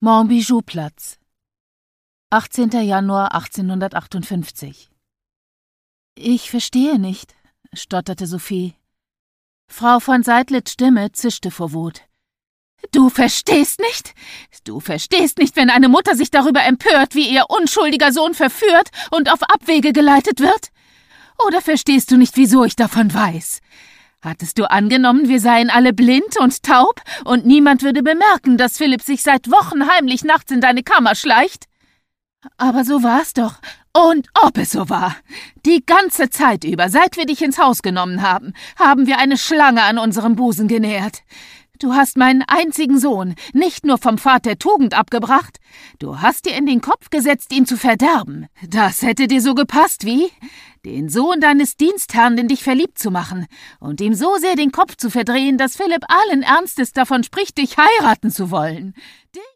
Montbijou-Platz, 18. Januar 1858. »Ich verstehe nicht«, stotterte Sophie. Frau von Seydlitz' Stimme zischte vor Wut. »Du verstehst nicht? Du verstehst nicht, wenn eine Mutter sich darüber empört, wie ihr unschuldiger Sohn verführt und auf Abwege geleitet wird? Oder verstehst du nicht, wieso ich davon weiß? Hattest du angenommen, wir seien alle blind und taub und niemand würde bemerken, dass Philipp sich seit Wochen heimlich nachts in deine Kammer schleicht? Aber so war's doch. Und ob es so war. Die ganze Zeit über, seit wir dich ins Haus genommen haben, haben wir eine Schlange an unserem Busen genährt. Du hast meinen einzigen Sohn nicht nur vom Pfad der Tugend abgebracht, du hast dir in den Kopf gesetzt, ihn zu verderben. Das hätte dir so gepasst wie den Sohn deines Dienstherrn in dich verliebt zu machen und ihm so sehr den Kopf zu verdrehen, dass Philipp allen Ernstes davon spricht, dich heiraten zu wollen.